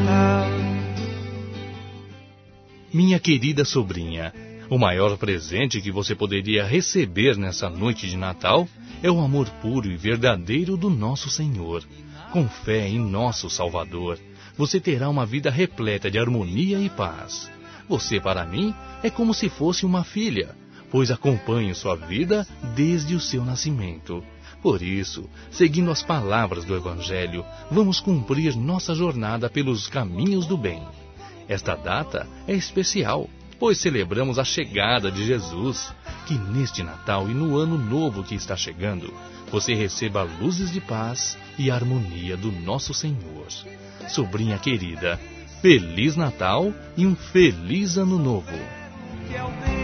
Natal. Minha querida sobrinha, o maior presente que você poderia receber nessa noite de Natal é o amor puro e verdadeiro do nosso Senhor. Com fé em nosso Salvador, você terá uma vida repleta de harmonia e paz. Você, para mim, é como se fosse uma filha, pois acompanho sua vida desde o seu nascimento. Por isso, seguindo as palavras do Evangelho, vamos cumprir nossa jornada pelos caminhos do bem. Esta data é especial, pois celebramos a chegada de Jesus. Que neste Natal e no Ano Novo que está chegando, você receba luzes de paz e harmonia do nosso Senhor. Sobrinha querida, Feliz Natal e um Feliz Ano Novo!